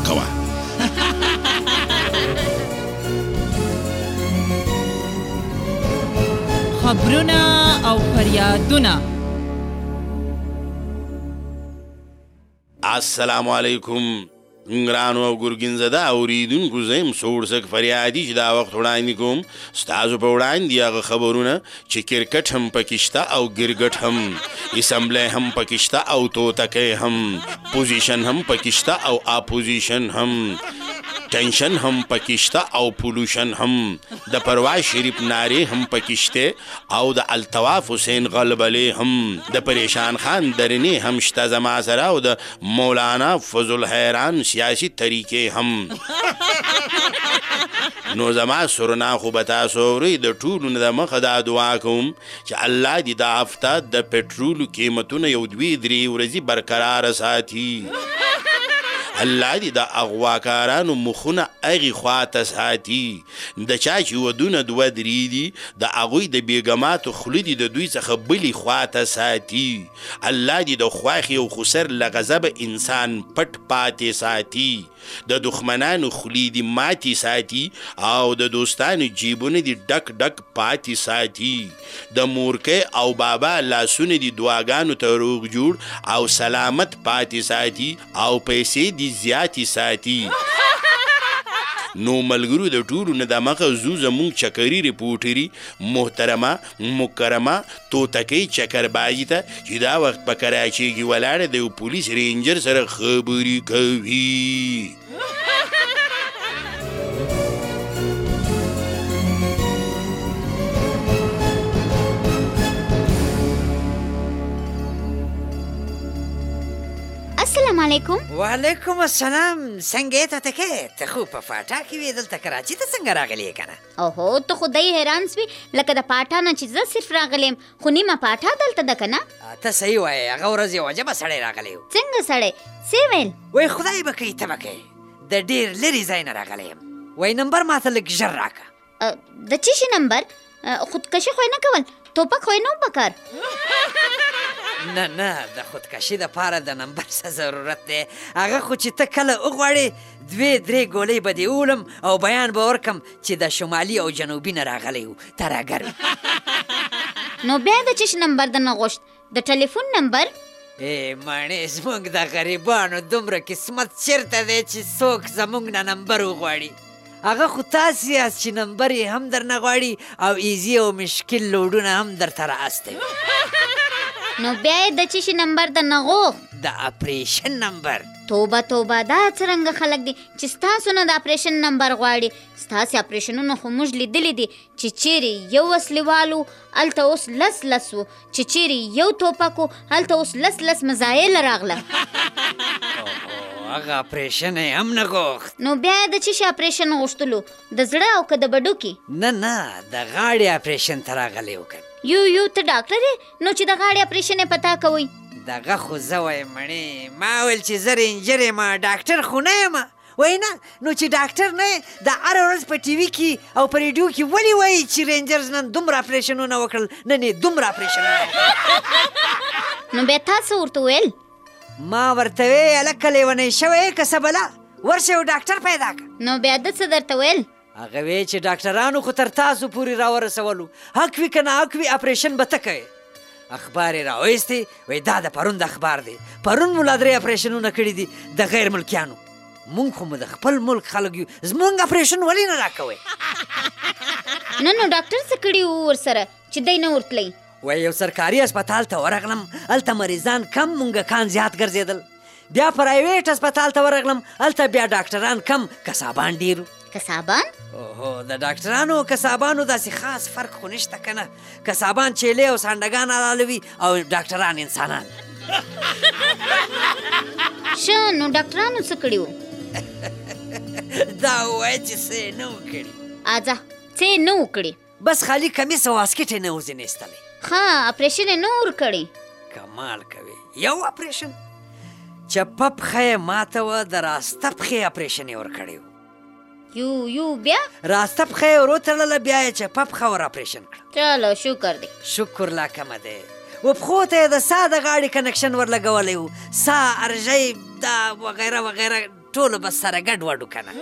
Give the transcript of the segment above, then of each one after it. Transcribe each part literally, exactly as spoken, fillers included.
کوه. خبرونه او فریادونه. السلام علیکم ګرانو او ګرګین زده اوریدونکو، زه یم سوړسک فریادي چې دا وخت وړاندې کوم ستاسو په وړاندې هغه خبرونه چې کرکټ هم پکې شته او ګرګټ هم، اسمبلی هم پکې شته او توتکی هم، پوزیشن هم پکې شته او اپوزیشن هم، ټینشن هم پکې شته او پولوشن هم، د پرواز شریف نارې هم پکې شته او د الطواف حسین غلبلې هم، د پریشان خان درنې هم شته زما سره او د مولانا فضل حیران سیاسی طریقې هم. نو زما سرنا خو به تاسو اورئ، د ټولو نه د مخه دا دعا کوم چې الله دې دا هفته د پټرولو قیمتونه یو دوې درې ورځې برقراره ساتي. الله دې د اغواکارانو مخونه هغې خواته ساتي. د چا چې ودونه دوه درې دي د هغوی د بیګماتو خوله دې د دوی څخه بلې خواته ساتي. الله دې د خواښې او خسر له غضبه انسان پټ پاتې ساتي. د دښمنانو خولې دې ماتې ساتي او د دوستانو جیبونه دې ډک ډک پاتې ساتي. د مورکۍ او بابا لاسونه دې دعاګانو ته روغ جوړ او سلامت پاتې ساتي او پیسې دې زیاتې ساتي. نو ملګرو د ټولو نه د مخه زو زمونږ چکري ریپورټري محترمه مکرمه توتکۍ چکربازي ته چې دا وخت په کراچۍ کې ولاړه د یو پولیس رینجر سره خبرې کوي. السلام علیکم. وعلیکم السلام. څنګه ته تکې ته خو په فاټا کې وې، دلته کراچۍ ته څنګه راغلی کنه؟ اوهو ته خدای حیران سوي لکه د پاټا نه چې زه صرف راغلم، خو نیمه پاټا دلته ده کنه. ته صحیح وایې، هغه ورځ یو عجبه سړی راغلی و. څنګه سړی؟ څه ویل؟ وای خدای به کوي ته به کوې، د ډېر لرې ځای نه راغلی یم. وای نمبر ماته لږ ژر راکړه. د څه شي نمبر؟ خودکشي خو یې نه کول، ټوپک خو یې نه و پکار. نه نه د خودکشي دپاره د نمبر څه ضرورت دی؟ هغه خو چې ته کله وغواړې دوې درې ګولۍ به دې وولم او بیان به ورکم چې د شمالي او جنوبي نه راغلی و ترهګر. نو بیا د څه شي نمبر درنه غوښت؟ د ټلیفون نمبر؟ ای مڼې زموږ د غریبانو دومره قسمت چېرته دی چې څوک زموږ نه نمبر وغواړي. هغه خو تاسې یاست چې نمبر یې هم درنه غواړي او ایزي او مشکل لوډونه هم درته رااستوي. نو بیا یې د څه شي نمبر درنه غوښت؟ د اپریشن نمبر. توبه توبه، دا څرنګه خلک دي چې ستاسو نه د اپریشن نمبر غواړي؟ ستاسې اپریشنونه خو موږ لیدلي دي چې چیرې یو وسلې و هلته اوس لس لس و، چې چیرې یو ټوپک و هلته اوس لس لس مزایله راغله. هغه اپریشن یې هم نه غوښت. نو بیا یې د څه شي اپریشن غوښتلو؟ د زړه او که د بډوکي؟ نه نه د غاړې اپریشن ته راغلی و که. یو یو ته ډاکټر یې، نو چې د غاړې اپریشن یې پتا کوئ؟ دغه خو زه وایم مڼې، ما ویل چې زه رینجر یم، ډاکټر خو نه یم. وای نه، نو چې ډاکټر نه یې د هره ورځ په ټي وي کې او په ریډیو کې ولې وایي چې رینجرز نن دومره اپریشنونه وکړل، نن یې دومره اپریشنونه وکړل؟ نو بیا تا څه ورته ویل؟ ما ورته ویې هلکه لیونی شوی که څه بله، ورشه یو ډاکټر پیدا کړه. نو بیا ده څه درته ویل؟ هغه وی چې ډاکټرانو خو تر تاسو پورې راورسولو، حق وي که نه حق وي اپریشن به ته کوې. اخبار یې راویستی، وایي دا د پرون د اخبار دی، پرون مو لا درې اپریشنونه کړي دي د غیر ملکیانو. مونږ خو مو د خپل ملک خلک یو، زمونږ اپریشن ولې نه راکوئ؟ نه نو ډاکټر څه کړي وو ورسره چې دی نه ورتلی؟ وایي یو سرکاري اسپتال ته ورغلم، هلته مریضان کم موږکان زیات ګرځېدل. بیا پرایویټ اسپتال ته ورغلم، هلته بیا ډاکټران کم کسابان ډېر. کسابان؟ اوهو د ډاکټرانو او کسابانو داسې خاص فرق خو نشته که نه. کسابان چیلې او سانډګان حلالوي او ډاکټران انسانان. ښه نو ډاکټرانو څه کړي وو؟ دا ووایه چې څه یې نه و کړي. اځه څه یې نه و کړي؟ بس خالي کمیس او واسکټ یې نه و ځینېستلی. ښه اپریشن یې نه ور کړی؟ کمال کوي. یو اپریشن چپه پښه یې ماته وه، د راسته پښې اپریشن یې ورکړی و. یو یو بیا؟ راسته پښه یې ور وتړله، بیا یې چپه پښه ور اپریشن کړه. چلو شکر دی. شکر لا کمه دی. و پښو ته یې د سا د غاړې کنکشن ورلګولی و، سا ارژی دا وغیره وغیره ټولو به سره ګډ وډو که نه.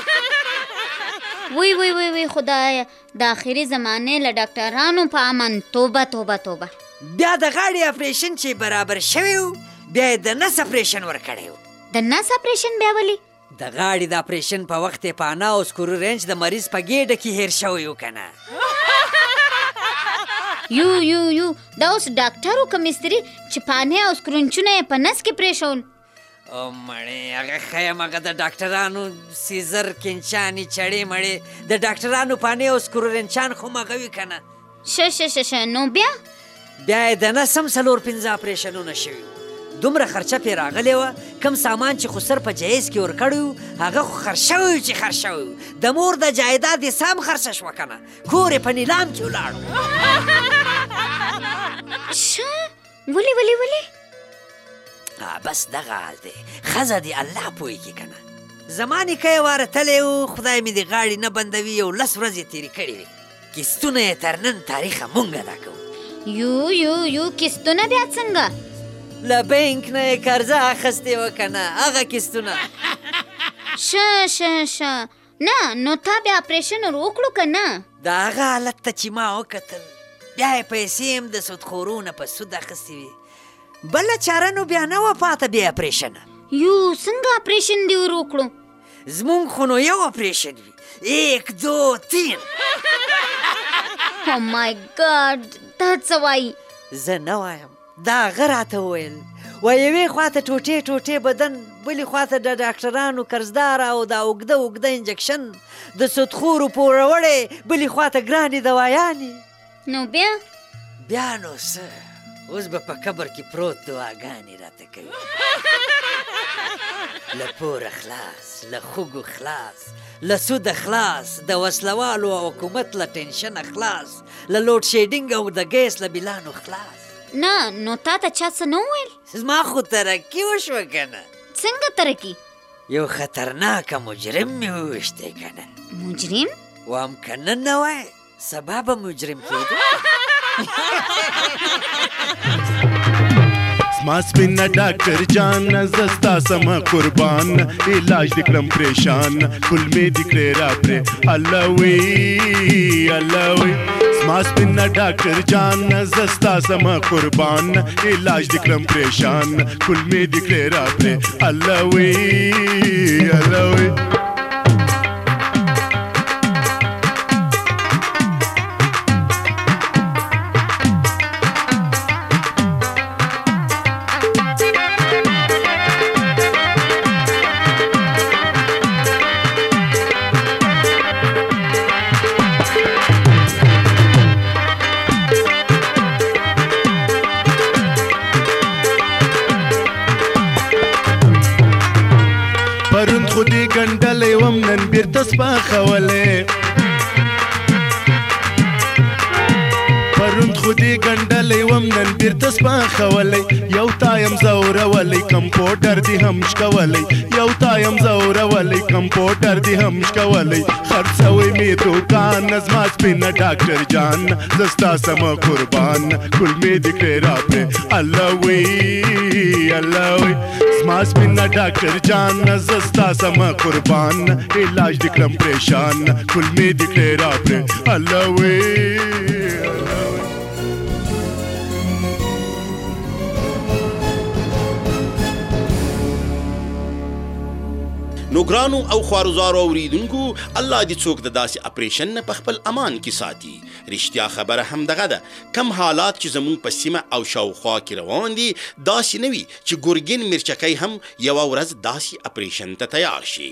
وی وی وی وی خدایا د آخري زمانې له ډاکټرانو په امن. توبه توبه توبه. بیا د غاړې اپریشن چې برابر شوی و بیا یې د نس اپریشن ورکړی و. د نس اپریشن بیا ولې؟ د غاړې د اپریشن په وخت یې په انا او سکرو رینج د مریض په ګېډه کې هیر شوی و که نه. یو یو یو دا اوس ډاکټر و که مستري چې پانې او سکرونچونه یې په نس کې پرېښول؟ او مړې هغه ښیم هغه د ډاکټرانو سیزر کینچانې چړې مړې د ډاکټرانو پانې او سکرورنچان خو مغه وي که نه. شه شه شه شه نو بیا؟ بیا یې د نس هم څلور پنځه اپریشنونه شوي. دومره خرچه پې راغلې وه کم سامان چې خسر په جایز کې ورکړی و هغه خو خرڅ شوی و چې خرڅ شوی و. د مور د جایداد حصه هم خرڅه شوه که نه. کور یې په نیلام کې ولاړ. شه ولې ولې ولې؟ بس دغه حال دی. ښځه دی الله پوهېږي که نه. زما نیکه یې واره تلی و خدای مې د غاړې نه بندوي یو لس ورځې تېرې کړې وې. کیستونه یې تر نن تاریخه مونږ ادا کوو. یو یو یو کیستونه بیا څنګه؟ له بینک نه یې قرضه اخیستې وه که نه هغه کیستونه. شه شه شه نه نو تا بیا اپریشن ور وکړو که نه؟ د هغه حالت ته چې ما وکتل بیا یې پیسې هم د سودخورو نه په سود اخیستې وې. بله چاره نو بیا نه وه پاته بیا اپریشنه. یو څنګه اپریشن دې ور وکړو؟ زمونږ خو نو یو اپریشن وي. ایک دو تین. او مای ګاډ دا څه وایي؟ زه نه وایم دا هغه راته وویل. و یوې خواته ټوټې ټوټې بدن بلې خواته د ډاکټرانو قرضداره او دا اوږده اوږده انجکشن د سودخورو پوروړې بلې خواته ګرانې دوایانې. نو بیا؟ بیا نو څه اوس به په قبر کې پروت دعاګانې راته کوي. له پوره خلاص له خوږو خلاص له سوده خلاص د وسلوالو او حکومت له ټینشنه خلاص له لوډ شیډینګ او د ګیس له بیلانو خلاص. نه نو تا ته چا څه نه وویل؟ زما خو ترقي وشوه که نه. څنګه ترقي؟ یو خطرناکه مجرم مې وویشتی که نه. مجرم؟ وایم که نه نه وای سبا به مجرم کېدو. زما سپینه ډاکټر جان زه ستا سمه قربان علاج دې کړم پریشان ګل مې دې کړې راپرې الله وی الله وی. زما سپینه ډاکټر جان زه ستا سمه قربان علاج دې کړم پریشان ګل مې دې کړې راپرې الله وی الله وی. پرون خو دې ګنډلی وم نن بیرته سپاخولی. پرون خو دې ګنډلی وم نن بیرته سپاخولی. یو تا یم ځورولی کمپوټر دې هم شکولی. یو تا یم ځورولی کمپوټر دې هم شکولی. خرڅوی مې دوکان زما سپینه ډاکټر جان زه ستا سمه قربان ګل مې دې کړې راپرې الله وی الله وی. زما سپینه ډاکټر جان زه ستا سمه قربان علاج دې کړم پریشان ګل مې دې کړې راپرې الله وی. نو ګرانو او خوارزارو اوریدونکو الله دې څوک د داسې اپریشن نه په خپل امان کې ساتي. رښتیا خبره هم دغه ده کم حالات چې زموږ په سیمه او شاوخوا کې روان دي داسې نه وي چې ګورګین مرچکی هم یوه ورځ داسې اپریشن ته تیار شي.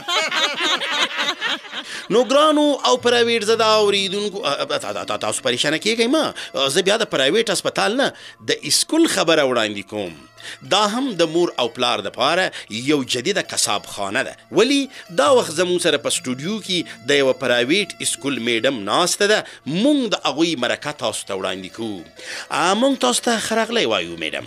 نو ګرانو او پرایویټ زده اوریدونکو تاسو پریشانه کیږئ مه. زه بیا د پرایویټ هسپتال نه د اسکول خبره وړاندې کوم. دا هم د مور او پلار دپاره یو جدیده کساب خانه ده. ولی دا وخت زموږ سره په سټوډیو کې د یوه پرایویټ اسکول میډم ناسته ده. مونږ د هغوی مرکه تاسو ته وړاندې کوو. مونږ تاسو ته ښه راغلی وایو میډم.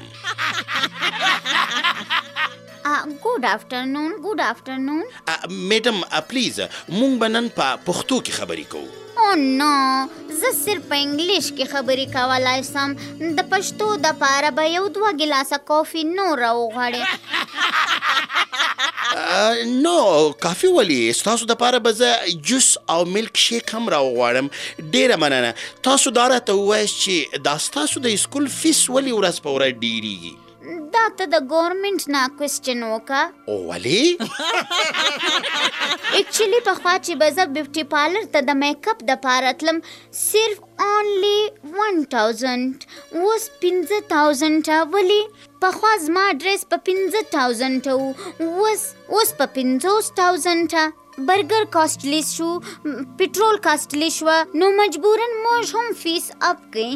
ګوډ آفټرنون ګوډ آفټرنون. میډم پلیز مونږ به نن په پښتو کې خبرې کوو. او نو زه صرف په انګلیش کې خبرې کولای سم. د پښتو دپاره به یو دوه ګیلاسه کافي نور راوغواړې. نو کافي ولې ستاسو دپاره به زه جوس او ملک شیک هم راوغواړم. ډېره مننه. تاسو دا راته ووایاست چې دا ستاسو د سکول فیس ولې ورځ په ورځ ډېرېږي؟ دا ته د ګورنمنټ نه کوېسچن وکړه. ولې؟ اکچولی پخوا چې به زه بیوټي پارلر ته د میک اپ دپاره تلم صرف اونلی ون تاوزنډ، اوس پنځه تاوزنډه. ولې؟ پخوا زما ډریس په پنځه تاوزنډه و، اوس اوس په پنځوس تاوزنډه. برګر کاسټلی شو، پټرول کاسټلی شوه، نو مجبوراً موږ هم فیس اپ کړئ.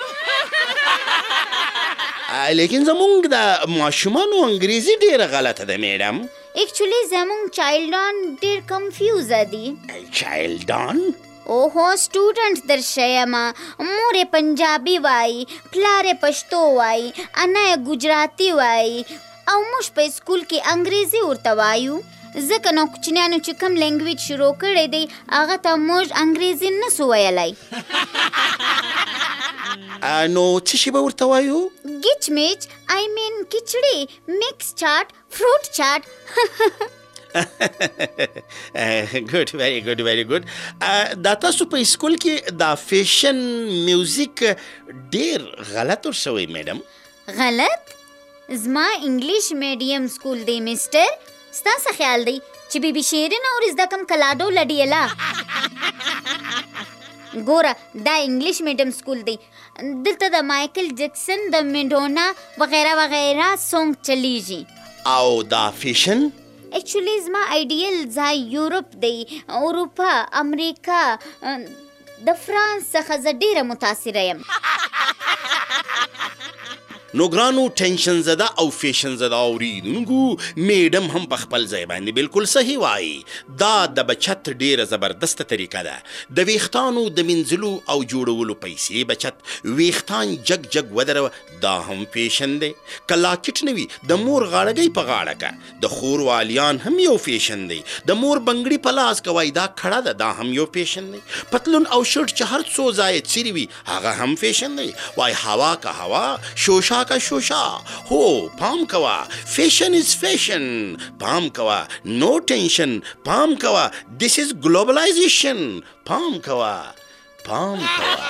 لیکن زمونږ د ماشومانو انګریزي ډېره غلطه ده میډم. اکچولی زمونږ چایلډان ډېر کنفیوزه دي. چایلډان؟ اوهو سټوډنټ در شیمه. مور یې پنجابي وایي، پلار یې پښتو وایي، انا یې ګجراتي وایي، او موږ په سکول کې انګریزي ورته وایو. ځکه نو کوچنیانو چې کوم لینګویج شروع کړی دی هغه ته موږ انګریزي نسو ویلی. نو څه شی به ورته وایو؟ ګیچ میچ، آی مین کچړي، میکس چاټ، فروټ چاټ. ګډ، ویری ګډ، ویری ګډ. دا تاسو په سکول کې دا فیشن میوزیک ډېر غلط ورشوی میډم. غلط؟ زما انګلیش میډیم سکول دی مسټر. ستا څه خیال دی چې بی بی شیرین او زده کم کلاډو لډیلا؟ ګوره دا انګلیش میډیم سکول دی، دلته د مایکل جکسن، د میډونا وغیره وغیره سونګ چلیږي. او دا فیشن؟ ایکچولی زما آیډیل ځای یورپ دی، اروپا، امریکا، د فرانس څخه زه ډېره متاثره یم. نو ګرانو ټینشن زده او فیشن زده اوریدونکو، میډم هم په خپل ځای باندې بالکل صحیح وایي. دا د بچت ډېره زبردسته طریقه ده. د ویښتانو د مینځلو او جوړولو پیسې بچت. ویښتان جګ جګ ودروه، دا هم فیشن دی. که لاکټ نه وي د مور غاړګۍ په غاړه که. د خور والیان هم یو فیشن دی. د مور بنګړي په لاس کوئ، دا کړه ده، دا هم یو فیشن دی. پتلون او شرټ چې هر څو ځایه څیرې وي هغه هم فیشن دی. وای هوا که هوا، شوشا کا شوشا. هو پام کوا، فیشن از فیشن. پام کوا، نو ٹینشن. پام کوا، دس از گلوبلائزیشن. پام کوا، پام کوا.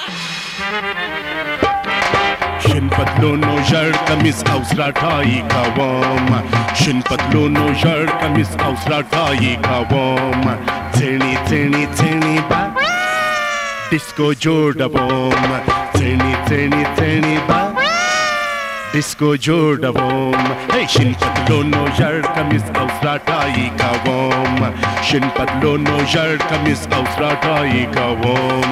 شن پتلونو ژړ کمیس او سراټای کوم، شن پتلونو ژړ کمیس او سراټای کوم. څڼې څڼې څڼې با ډیسکو جوړوم، څڼې څڼې څڼې با ډیسکو جوړوم. شین پتلونو ژړ کمیس او سراټای کوم، شین پتلونو ژړ کمیس او سراټای کوم.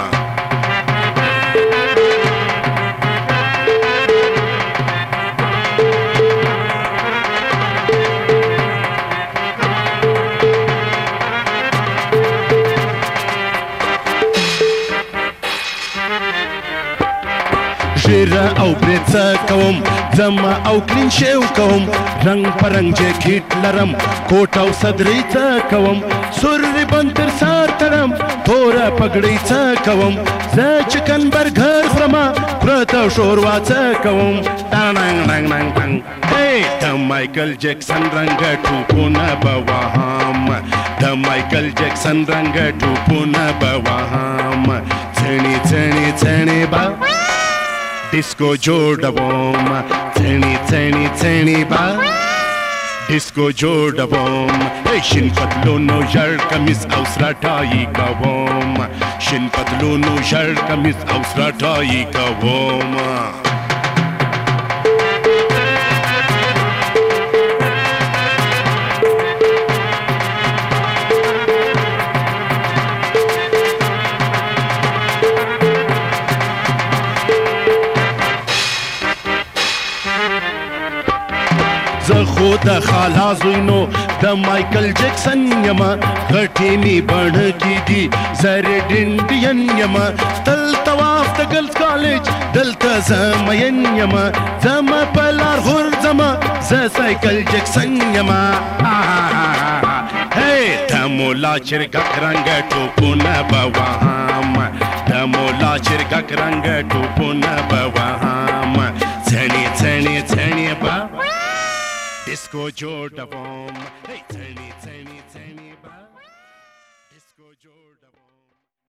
ژیره او بریڅه کوم، ځمه او کلین شیو کوم. رنګ په رنګ جیکټ لرم، کوټ او صدرۍ څه کوم. سور ریبن تر سر تړم، توره پګړۍ څه کوم. زه چکن برګر خورمه، پرته شوروا څه کوم. ټانګ ټانګ ټانګ ټانګ. د مایکل جکسن رنګه ټوپونه به وهم، د مایکل جکسن رنګه ټوپونه به وهم. څڼې څڼې څڼې به ډیسکو جوړوم، څڼې څڼې څڼې به ډیسکو جوړوم. شین پتلونو ژړ کمیس او سراټای کوم، شین پتلونو ژړ کمیس او سراټای کوم. زه خو د خالا زوی نو د مایکل جکسن یمه، غټې مې بڼکې دي زرې ډنډین یمه. تل طواف د ګرلز کالج دلته زه مین یمه، زما په لار غورځمه زه سایکل جکسن یمه. د مولا چرګک رنګه ټوپونه به وهم، د مولا چرګک رنګه ټوپونه به وهم. څڼې څڼې څڼې به डिस्को जोडवम हे चणी चणी चणी बा डिस्को जोडवम